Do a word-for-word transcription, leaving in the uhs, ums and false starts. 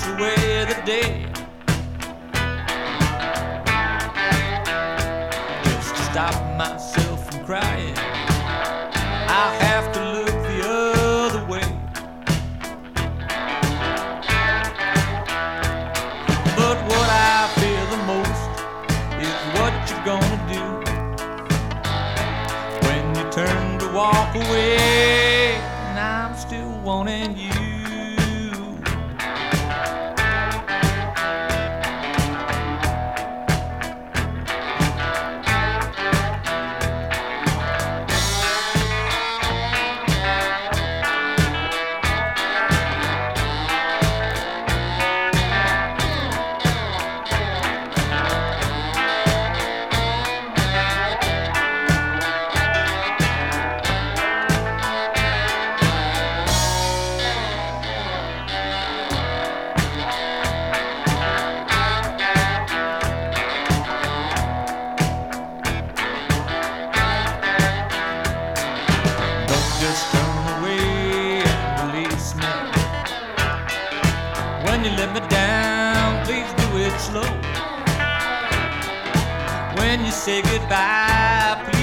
away the day. Just to stop myself from crying, I have to look the other way. But what I fear the most is what you're gonna do when you turn to walk away, and I'm still wanting you. Just turn away and release me. When you let me down, please do it slow. When you say goodbye, please